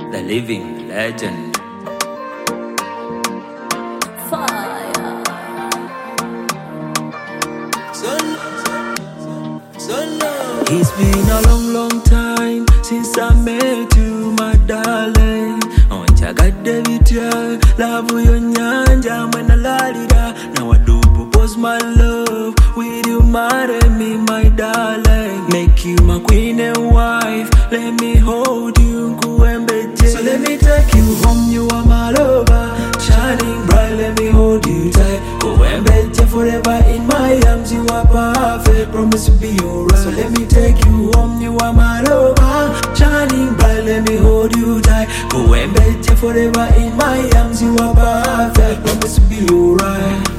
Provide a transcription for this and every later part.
the living legend. Fire. It's been a long, long time since I met you, my darling. Onchagadde bitya love yo nyanja mwena lalira. Now I do propose my love. Will you marry me, my darling? Make you my queen and wife. Let me hold you, Nkuembeje. So let me take you home, you are my lover. Shining bright, let me hold you tight. Nkuembeje forever in my arms, you are perfect. Promise to be alright. So let me take you home, you are my lover. Shining bright, let me hold you tight. Nkuembeje forever in my arms, you are perfect. Promise to be alright.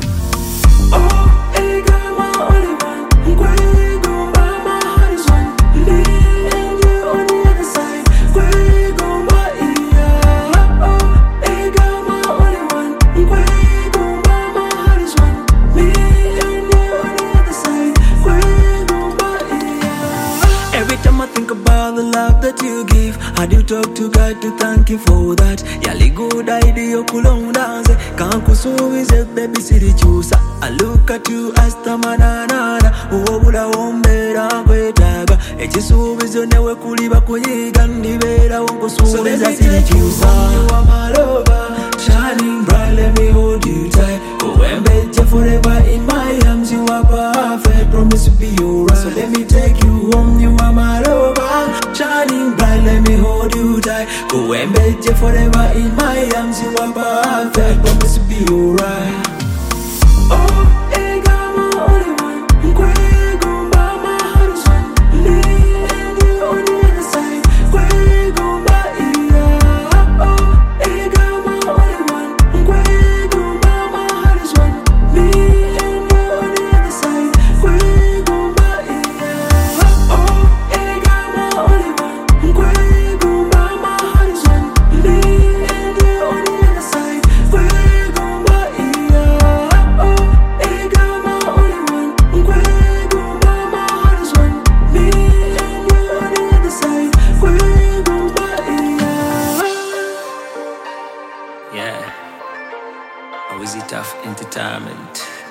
Oh, hey girl, my only one. Nkwego, my heart is one. Me and you on the other side. Nkwego, my ear. Oh, hey girl, my only one. Nkwego, my heart is one. Me and you on the other side. Nkwego, my ear. Every time I think about the love that you give, I do talk to God to thank you for that. Yali good idea kulondanze kankusubize baby sirikyusa. I look at you as tamanana uwobula wombera kwetaga ekisuubizo newe kuliba kunyiga ndibeerawo nkusuubiza sirikyusa. You are my lover, shining bright, let me hold you tight. Nkuembeje forever in my arms, you are perfect. Promise to be alright. So let me take you home, you are my lover, shining bright, let me hold you tight. Nkuembeje forever in my arms, you are perfect. Promise to be alright. Oh, hey girl, my only one. Nkwego, my heart is one. Me and you on the other side. Nkwego, my ear. Oh, hey girl, my only one. Nkwego, my heart is one. Me and you on the other side. Nkwego, my ear. Oh, hey girl, my only one. Nkwego, my heart is one. Me and you on the other side. Nkwego, my ear. Oh, hey girl, my only one. Nkwego, my heart is one. Me and you on the other side. Nkwego, my ear. Yeah, I was it tough entertainment.